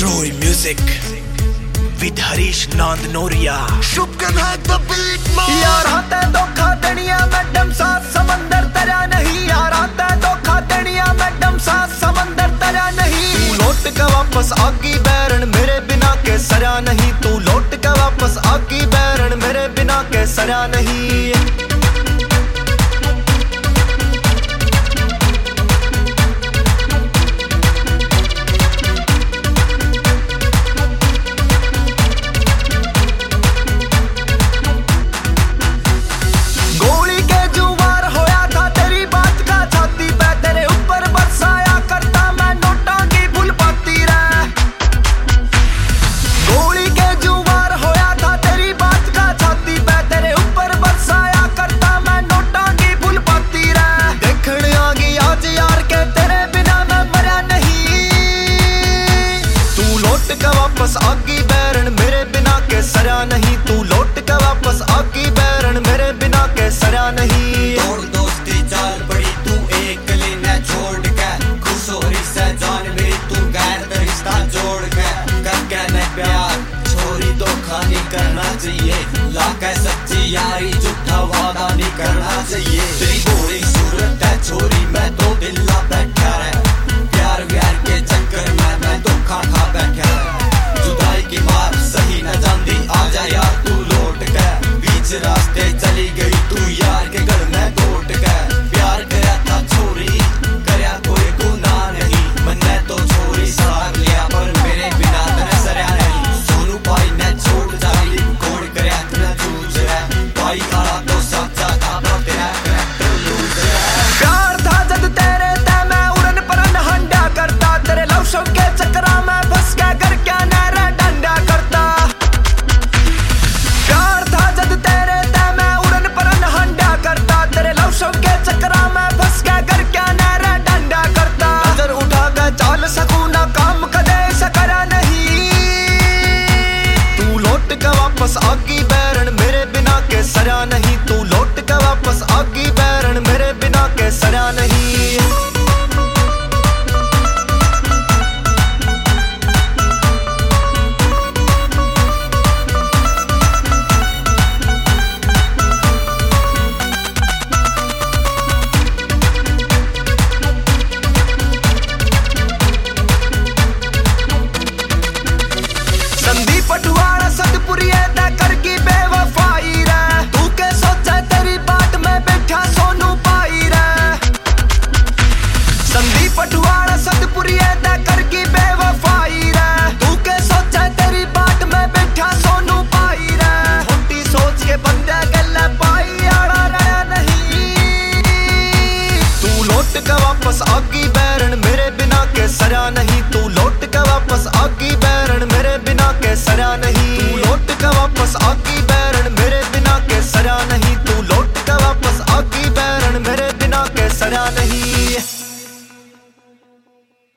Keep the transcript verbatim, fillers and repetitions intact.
Troy Music with Harish Nandnoria. Shub can have the beat man. यार हाथ है धोखा देनिया मैडम साथ समंदर तेरा नहीं। यार हाथ है धोखा देनिया मैडम साथ समंदर तेरा नहीं। तू लौट के वापस आगी बैरन मेरे बिना के सरा नहीं। तू लौट के वापस आगी बैरन मेरे बिना के सरा नहीं। वापस आगी बैरन मेरे बिना के सरा नहीं। तू लौट के वापस आगी बैरन मेरे बिना के सरा नहीं। तोड़ दोस्ती चाल पड़ी तू एक लेना छोड़ के। खुश हो रही से जान मेरी तू गैर रिश्ता जोड़ के। कर कहने प्यार छोरी धोखा नहीं करना चाहिए। लाके सच्ची यारी झूठा वादा नहीं करना चाहिए। तेरी भोली सूरत है छोरी मैं तो दिल